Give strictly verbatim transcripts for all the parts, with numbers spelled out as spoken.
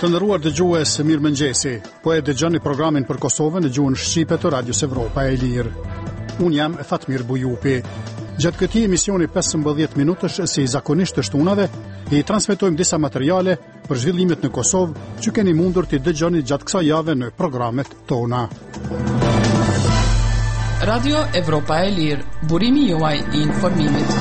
Të nderuar dëgjues, mirëmëngjesi. Po e dëgjoni programin për Kosovën në gjuhën shqipe të Radios Evropa e Lirë. Unë jam Fatmir Bujupi. Gjatë këtij emisioni pesëmbëdhjetë minutësh si zakonisht të shtunave, i transmetojmë disa materiale për zhvillimet në Kosovë që keni mundur t'i dëgjoni gjatë kësaj jave në programet tona. Radio Evropa e Lirë, burimi juaj i informimit.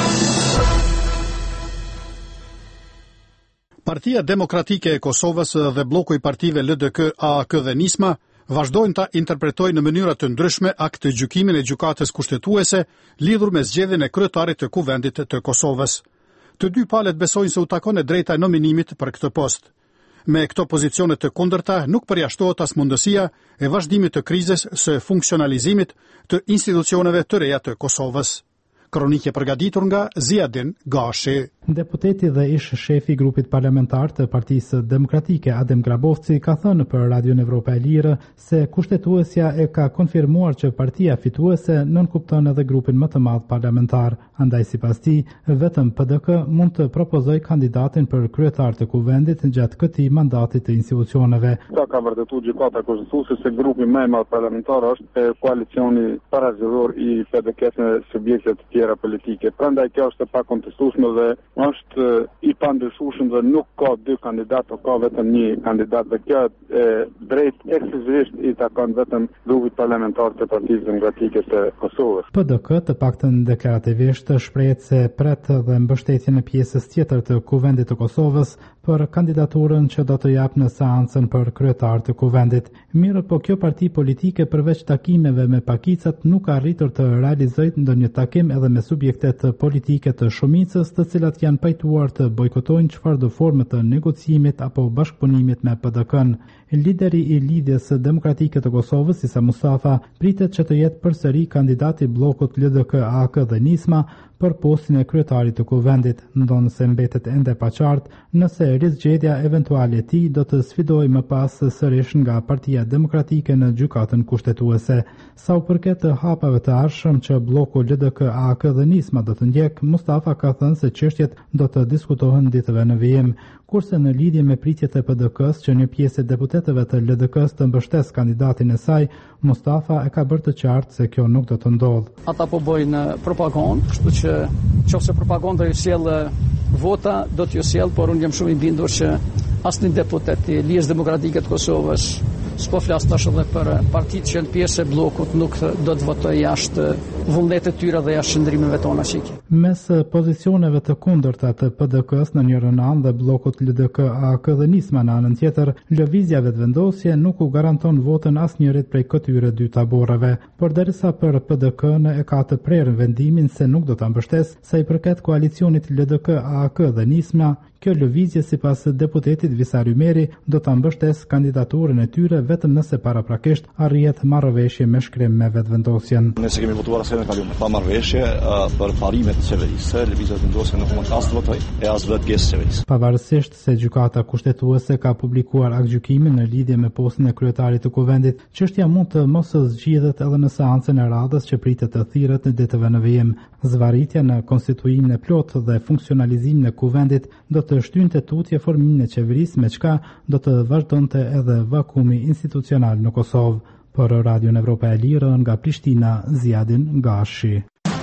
Partia Demokratike e Kosovës dhe bloku i partive L D K, A A K dhe Nisma vazhdojnë ta interpretojnë në mënyra të ndryshme akt të gjykimin e gjykatës kushtetuese lidhur me zgjedhjen e kryetarit të kuvendit të Kosovës. Të dy palët besojnë se u takon e drejta e nominimit për këtë post. Me këto pozicione të kundërta nuk përjashtohet as mundësia e vazhdimit të krizës së funksionalizimit të institucioneve të reja të Kosovës. Kronikë e përgatitur nga Ziadin Gashi. Deputeti dhe ish shefi i grupit parlamentar të Partisë Demokratike Adem Grabovci ka thënë për Radion Evropa e Lirë se kushtetuesja e ka konfirmuar që partia fituese nënkupton edhe grupin më të madh parlamentar. Andaj sipas tij, vetëm P D K mund të propozojë kandidatin për kryetar të kuvendit gjatë këtij mandati të institucioneve. Ka ka vërtetuar gjykata kushtetuese se grupi më i madh parlamentar është koalicioni parazgjedhor i P D K-s me subjekte të tjera politike. Prandaj kjo është e pakontestueshme dhe është i pandryshueshëm dhe nuk ka dy kandidatë, ka vetëm një kandidat dhe kjo e drejt ekskluzivisht i takon vetëm grupit parlamentar të Partisë Demokratike të Kosovës. P D K të paktën deklarativisht shprehet se pret dhe mbështetjen e pjesës tjetër të kuvendit të Kosovës për kandidaturën që do të japë në seancën për kryetar të kuvendit. Mirë, po kjo parti politike përveç takimeve me pakicat nuk ka arritur të realizojë ndonjë takim edhe me subjektet politike të shumicës, të cilat janë pajtuar të bojkotojnë çfarëdo forme të negocimit apo bashkëpunimit me P D K-n. Lideri i Lidhjes Demokratike të Kosovës, Isa Mustafa, pritet që të jetë përsëri kandidati i bllokut L D K, A A K dhe Nisma për postin e kryetarit të kuvendit, ndonë se mbetet ende pa qartë nëse rizgjedhja eventuale e tij do të sfidojë më pas sërish nga Partia Demokratike në gjykatën kushtetuese. Sa u përket të hapave të ardhshëm që bloku L D K, A A K dhe Nisma do të ndjek, Mustafa ka thënë se çështjet do të diskutohen ditëve në vijim, kurse në lidhje me pritjet e P D K-s që një pjesë e deputetëve të L D K-s të mbështes kandidatin e saj, Mustafa e ka bërë të qartë se kjo nuk do të ndodhë. Ata po bojnë propagandë, kështu që nëse propaganda ju sjell vota, do t'ju sjell, por unë jam shumë i bindur që asnjë deputet i Lidhjes Demokratike të Kosovës, s'po flas tash edhe për partitë që janë pjesë e bllokut, nuk do të votojë jashtë vullnetet e tyre dhe jashtë qëndrimeve tona shiki. Mes pozicioneve të kundërta të P D K-s në njërin anë dhe bllokut L D K, A A K dhe Nisma në anën tjetër, lëvizja vetëvendosje nuk u garanton votën asnjërit prej këtyre dy taboreve, por derisa për P D K-n e ka të prerë vendimin se nuk do ta mbështesë sa i përket koalicionit L D K, A A K dhe Nisma. Kjo lëvizje sipas deputetit Visa Rymeri do ta mbështesë kandidaturën e tyre vetëm nëse paraprakisht arrihet marrëveshje me shkrim me vetëvendosjen. Nëse kemi votuar asaj në kaluar pa marrëveshje uh, për parimet e qeverisë, lëvizja vendosje nuk mund as të votojë e as vetë pjesë qeverisë. Pavarësisht se gjykata kushtetuese ka publikuar aktgjykimin në lidhje me postin e kryetarit të kuvendit, çështja mund të mos zgjidhet edhe në seancën e radhës që pritet të thirret në ditëve në vijim. Zvarritja në konstituimin e plotë dhe funksionalizimin e kuvendit do të shtynte tutje formimin e qeverisë, me çka do të vazhdonte edhe vakumi institucional në Kosovë. Për Radion Evropa e Lirë nga Prishtina, Ziadin Gashi.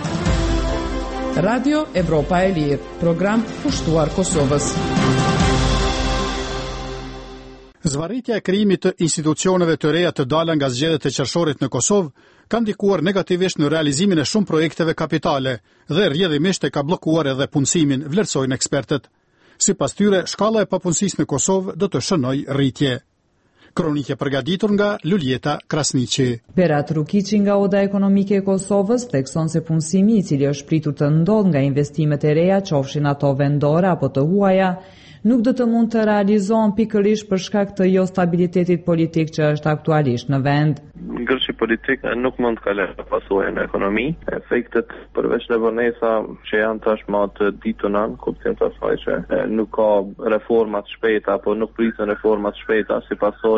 Radio Evropa e Lirë, program pushtuar Kosovës. Zvarritja e krijimit të institucioneve të reja të dala nga zgjedhjet e qershorit në Kosovë ka ndikuar negativisht në realizimin e shumë projekteve kapitale dhe rrjedhimisht e ka bllokuar edhe punësimin, vlerësojnë ekspertët. Sipas tyre, shkalla e papunësisë në Kosovë do të shënojë rritje. Kronikë përgatitur nga Luljeta Krasniqi. Berat Rukiqi nga Oda Ekonomike e Kosovës thekson se punësimi i cili është pritur të ndodhë nga investimet e reja, qofshin ato vendore apo të huaja, nuk do të mund të realizohen pikërisht për shkak të jo stabilitetit politik që është aktualisht në vend. Ngërshi politik nuk mund të kalojë pasojën e ekonomi. Efektet përveç në vonesa që janë tashmë të ditunan, kuptim të asaj që nuk ka reforma të shpejta apo nuk pritën reforma të shpejta si pasojë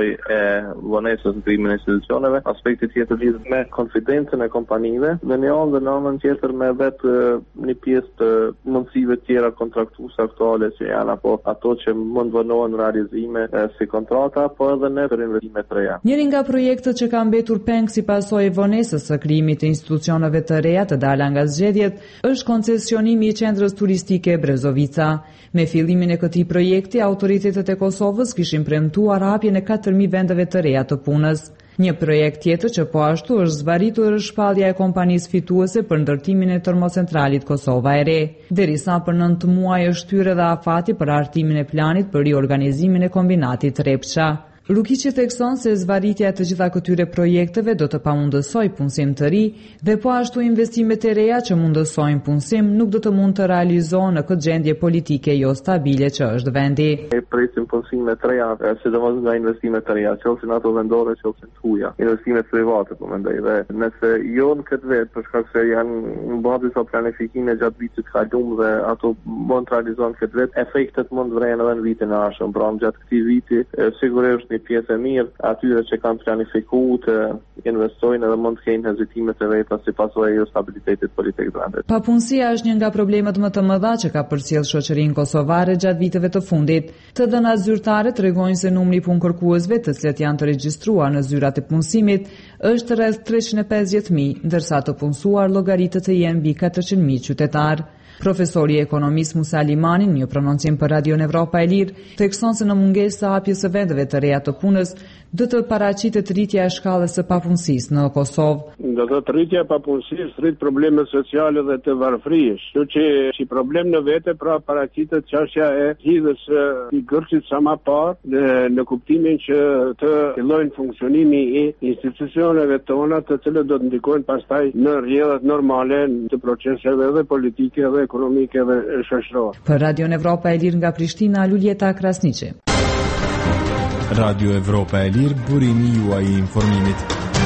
pasojë e vonesës në krimin e institucioneve, aspekti tjetër lidhet me konfidencën e kompanive dhe në anë dhe në anën tjetër me vetë një pjesë të mundësive tjera kontraktuese aktuale që janë apo ato që mund vënohen në realizime e, si kontrata, po edhe në për investime të reja. Njëri nga projektet që ka mbetur peng si pasojë e vonesës së krijimit të institucioneve të reja të dala nga zgjedhjet është koncesionimi i qendrës turistike Brezovica. Me fillimin e këtij projekti, autoritetet e Kosovës kishin premtuar hapjen e katër mijë vendeve të reja të punës. Një projekt tjetër që po ashtu është zbaritur është shpallja e kompanisë fituese për ndërtimin e termocentralit Kosova e Re. Derisa për nëntë muaj është shtyr edhe afati për hartimin e planit për riorganizimin e kombinatit Repsha. Lukiqi thekson se zvaritja e të gjitha këtyre projekteve do të pamundësoj punësim të ri dhe po ashtu investimet e reja që mundësojnë punësim nuk do të mund të realizohen në këtë gjendje politike jo stabile që është vendi. Ne presim punësime të reja, sidomos nga investimet të reja, qofshin ato vendore, qofshin të huaja, investimet private po mendoj dhe nëse jo në këtë vetë për shkak se janë në bërë disa planifikime gjatë vitit kaluar dhe ato mund të realizohen këtë vetë, efektet mund vrejnë edhe në vitin e ardhshëm. Pra gjatë këtij viti sigurisht një pjesë e mirë atyre që kanë planifikuar të investojnë edhe mund të kenë hezitimet e veta si pasojë e stabilitetit politik të vendit. Papunësia është një nga problemet më të mëdha që ka përcjell shoqërinë kosovare gjatë viteve të fundit. Të dhënat zyrtare tregojnë se numri i punkërkuesve të cilët janë të regjistruar në zyrat e punësimit është rreth treqind e pesëdhjetë mijë, ndërsa të punësuar llogaritet të jenë mbi katërqind mijë qytetar. Profesori ekonomist Musa Limani, një prononcim për Radio Evropa e Lirë, thekson se në mungesë të hapjes së vendeve të reja të punës, do të paraqitet rritja e shkallës së papunësisë në Kosovë. Do të rritja e papunësisë rrit probleme sociale dhe të varfërisë. Kështu që si problem në vete pra paraqitet çështja e hidhjes i gërçit sa më parë në, në kuptimin që të fillojnë funksionimi i institucioneve tona, të cilët do të ndikojnë pastaj në rrjedhat normale të proceseve dhe politike dhe ekonomike dhe shoqërore. Për Radio Evropa e Lirë nga Prishtina, Luljeta Krasniqi. Radio Evropa e Lirë, burimi juaj i informimit.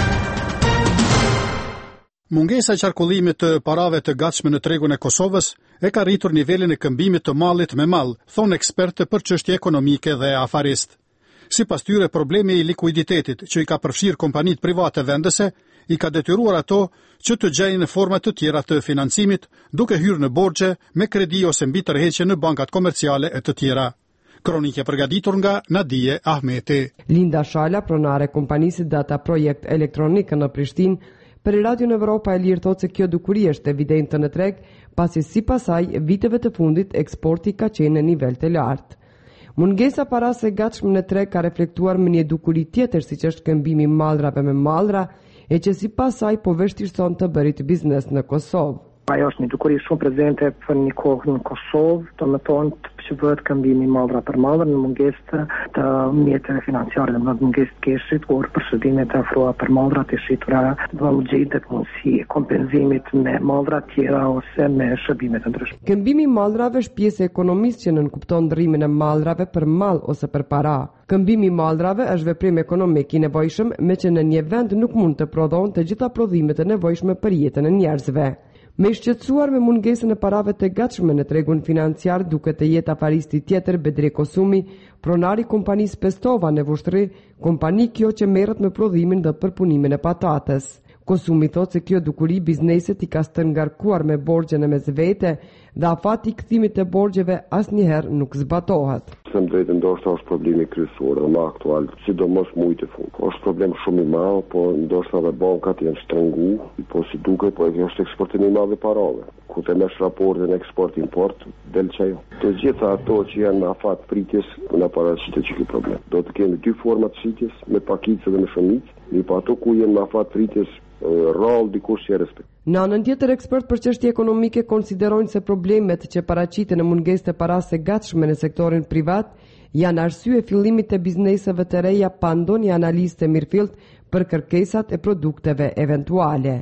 Mungesa e qarkullimit të parave të gatshme në tregun e Kosovës e ka rritur nivelin e këmbimit të mallit me mall, thonë ekspertë për çështje ekonomike dhe afarist. Sipas tyre, problemi i likuiditetit që i ka përfshirë kompanitë private vendese i ka detyruar ato që të gjejnë forma të tjera të financimit, duke hyrë në borxhe me kredi ose mbi tërheqje në bankat komerciale e të tjera. Kronike përgatitur nga Nadije Ahmeti. Linda Shala, pronare kompanisë Data Projekt Elektronik në Prishtinë, për Radio Evropa e Lirë thotë se kjo dukuri është evidente në treg, pasi sipas saj viteve të fundit eksporti ka qenë në nivel të lartë. Mungesa parave e gatshme në treg ka reflektuar me një dukuri tjetër, siç është këmbimi i mallrave me mallra, e që sipas saj po vështirëson të bërit biznes në Kosovë. Ajo është një dukuri shumë prezente për një kohë në Kosovë, do të thonë që bëhet këmbimi mallra për mallra në mungesë të mjeteve financiare, në mungesë të keshit, kur përshëndime të afroa për mallra të shitura, do të gjetet mundësi kompenzimit me mallra tjera ose me shërbime të ndryshme. Këmbimi i mallrave është pjesë e ekonomisë që nënkupton ndrrimin e mallrave për mall ose për para. Këmbimi i mallrave është veprim ekonomik i nevojshëm, me që në një vend nuk mund të prodhohen të gjitha prodhimet e nevojshme për jetën e njerëzve. Me shqetësuar me mungesën e parave të gatshme në tregun financiar, duke të jetë afaristi tjetër Bedri Kosumi, pronari kompanisë Pestova në Vushtri, kompani kjo që merret me prodhimin dhe përpunimin e patates. Kosumi thotë se kjo dukuri bizneset i ka stërngarkuar me borxhe në mes vete dhe afati i kthimit të borxheve asnjëherë nuk zbatohet. Them drejtë, ndoshta është problemi kryesor dhe më aktual, sidomos muajt e fundit. Është problem shumë i madh, po ndoshta edhe bankat janë shtrëngu, po si duket, po kjo është eksportimi i madh i parave. Ku të mesh raportin eksport-import, del çajo. Të gjitha ato që janë në afat pritjes, na paraqitet që ky problem. Do të kemi dy forma të shitjes, me pakicë dhe me shumicë, mi pa ato ku janë në afat pritjes, rrallë dikush që e respekt. Në anën tjetër, ekspert për çështje ekonomike konsiderojnë se problemet që paraqiten në mungesë të parave të gatshme në sektorin privat janë arsye fillimit të bizneseve të reja pa ndonjë analizë të mirëfillt për kërkesat e produkteve eventuale.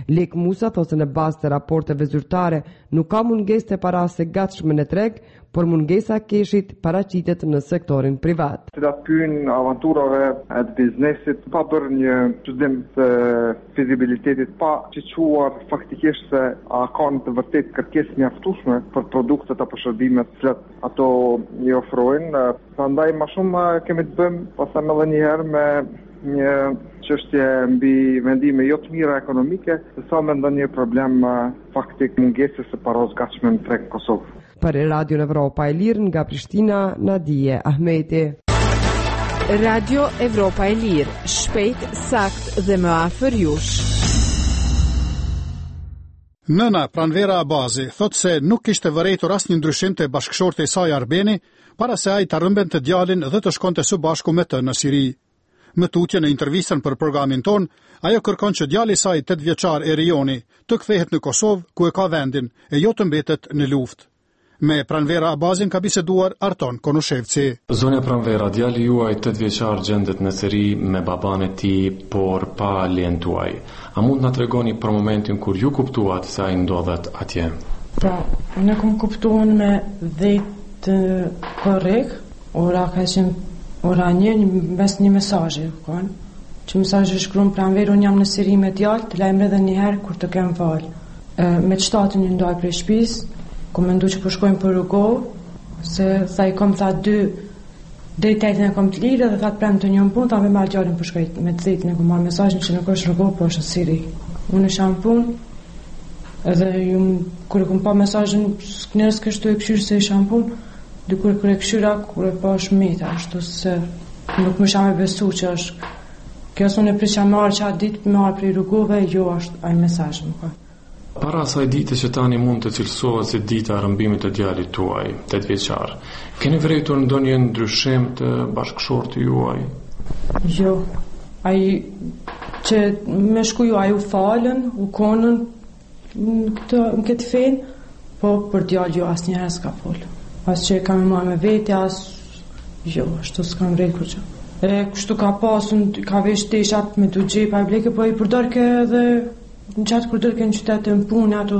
Lek Musa thosë në bazë të raporteve zyrtare nuk ka mungesë të parave të gatshme në treg, por mungesa keshit paraqitet në sektorin privat. Të pynë avanturave e të biznesit pa bërë një studim të fizibilitetit, pa çuar faktikisht se a kanë të vërtet kërkesë mjaftueshme për produktet apo shërbimet që ato i ofrojnë. Prandaj më shumë kemi të bëjmë pastaj edhe një herë me një çështje mbi vendime jo të mira ekonomike, sa me ndonjë problem faktik mungesës së parave gatshme në treg Kosovë. Për Radio Evropa e Lirë nga Prishtina, Nadije Ahmeti. Radio Evropa e Lirë, shpejt, sakt dhe më afër jush. Nëna Pranvera Abazi thot se nuk kishte vërejtur asnjë ndryshim të bashkëshorte e saj Arbeni para se ai ta rrëmbente djalin dhe të shkonte së bashku me të në Siri. Më tutje në intervistën për programin ton, ajo kërkon që djali i saj tetë vjeçar Erioni të kthehet në Kosovë ku e ka vendin e jo të mbetet në luftë. Me Pranvera Abazin ka biseduar Arton Konushevci. Zonja Pranvera, djali juaj tetë vjeçar gjendet në Siri me baban e tij, por pa lejen tuaj. A mund na tregoni për momentin kur ju kuptuat se ai ndodhet atje? Po, ne kam kuptuar me dhjetë korrekt, ora ka qenë ora një mes një mesazhi, kon. Që mesazhi shkruan Pranvera, unë jam në Siri me djalë, të lajmë edhe një herë kur të kem val. Me shtatën një ndaj prej shtëpisë, ku mendu që po shkojmë për rrugovë, se sa i kom tha dy drejt tajtën e kom të lirë dhe tha të premë të njën punë, ta me marrë gjallin për shkojt me të dhejtën e kom marrë mesajnë që nuk është rrugovë, po është në Siri. Unë isha në punë, edhe ju kërë kom pa mesajnë, njerës kështu e këshyrë se isha në punë, dy kërë kërë e këshyra, kërë e pa është mita, ashtu se nuk më isha me besu që është, kjo së unë e prisha marrë që a ditë me marrë për rrugove, jo është aj mesajnë, nuk ka. Para asaj dite që tani mund të cilësohet si dita e rrëmbimit të djalit tuaj, tetë vjeçar, keni vërejtur ndonjë ndryshim të bashkëshortit juaj? Jo, ai që me shku ju, ai u falën, u konën në këtë, në këtë fenë, po për djalë jo asnjëherë s'ka folë. As që kam marrë me vete, as jo, ashtu s'kam vrejt kur që. E kështu ka pasun, ka vesh teshat me të gjepa e bleke, po i përdorke edhe në qatë kur dërke në qytetë në punë ato,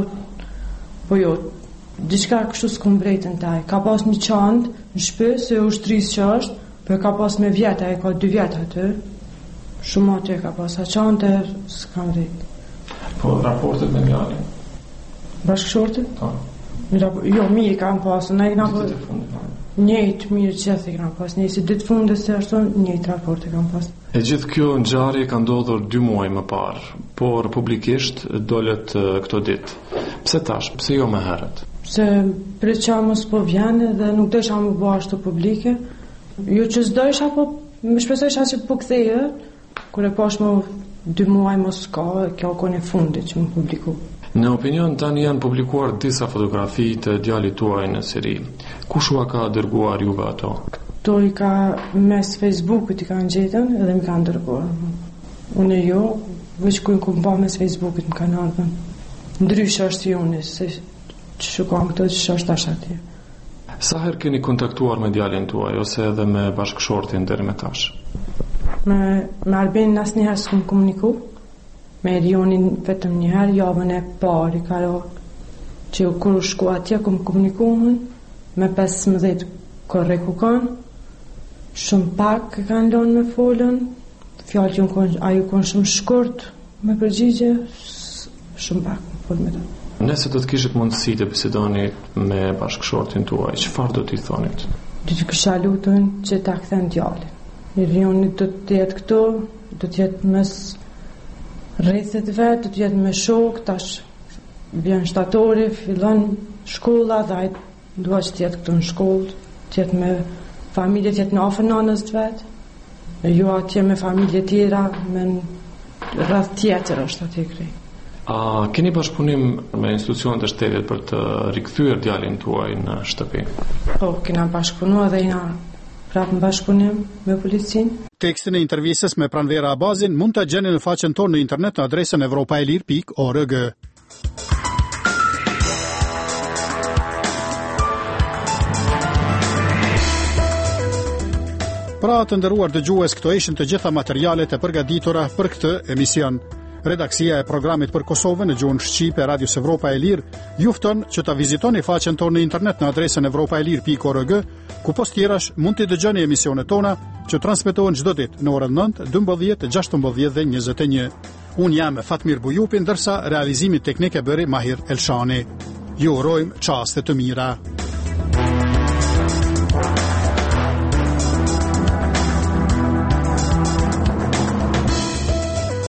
po jo, diçka kështu s'kom brejtën taj. Ka pas një qandë në shpë, se u shtrisë që është, po e ka pas me vjetë, e ka dy vjetë atë, shumë atë e ka pas, a qandë e s'kam brejtë. Po raportet me djalin? Bashkëshortet? Ta. Jo, mirë kam pasë, ne i këna pasë, njëjtë mirë gjithë i kam pasë, njëjtë si ditë fundës se ashtu, njëjtë raporte kam pasë. E gjithë kjo ngjarje ka ndodhur dy muaj më parë, por publikisht dolet uh, këto ditë. Pse tash? Pse jo më herët? Se për që mos po vjen dhe nuk desha më bëj ashtu publike. Jo që s'dojsha, po më shpresojsha që po ktheje, kur e pash më dy muaj mos ka, kjo kone fundi që më publiku. Në opinion tani janë publikuar disa fotografi të djalit tuaj në Siri. Kush ua ka dërguar juve ato? To i ka mes Facebookut i ka në gjetën edhe mi ka ndërguar. Unë jo, veç ku i ku mba mes Facebookut më ka në ardhën. Ndryshë është i unë, se që shukam këto që është ashtë atje. Sa herë keni kontaktuar me djalin tuaj, ose edhe me bashkëshortin deri me tash? Me, me Arbenin asë njëherë s'kum komuniku, me Erionin vetëm njëherë, javën e pari, karo, që kur u shku atje, kum komunikuhën, me pesëmbëdhjetë korrekt u kanë, shumë pak e kanë lënë me folën, fjallë që unë aju konë shumë shkurt me përgjigje, shumë pak me folë me të. Nëse do të kishit mundësi të bisedoni me bashkëshortin tuaj, çfarë do t'i thonit? Do t'i kisha lutën që ta kthen djalin. Erioni do të jetë këtu, do të jetë mes rrethet vet, do të jetë me shok, tash vjen shtatori, fillon shkolla dhe ai dua që të jetë këtu në shkollë, të jetë me familje, të jetë në afër nanës vet. E jo atje me familje tjera, me rreth tjetër është atje krej. A keni bashkëpunim me institucionet e shtetit për të rikthyer djalin tuaj në shtëpi? Po, kena bashkëpunuar dhe jena prapë në bashkëpunim me policinë. Tekstin e intervistës me Pranvera Abazin mund të gjeni në faqen tonë në internet në adresën evropaelir pikë org. Pra të ndëruar dëgjues, këto ishin të gjitha materialet e përgatitura për këtë emision. Redaksia e programit për Kosovën në gjuhën shqipe e Radios Evropa e Lirë ju fton që ta vizitoni faqen tonë në internet në adresën evropaelir pikë org, ku post tjerash mund të dëgjoni emisionet tona që transmetohen çdo ditë në orën nëntë, dymbëdhjetë, gjashtëmbëdhjetë dhe njëzet e një. Unë jam Fatmir Bujupi, ndërsa realizimin teknik e bëri Mahir Elshani. Ju urojmë çaste të mira.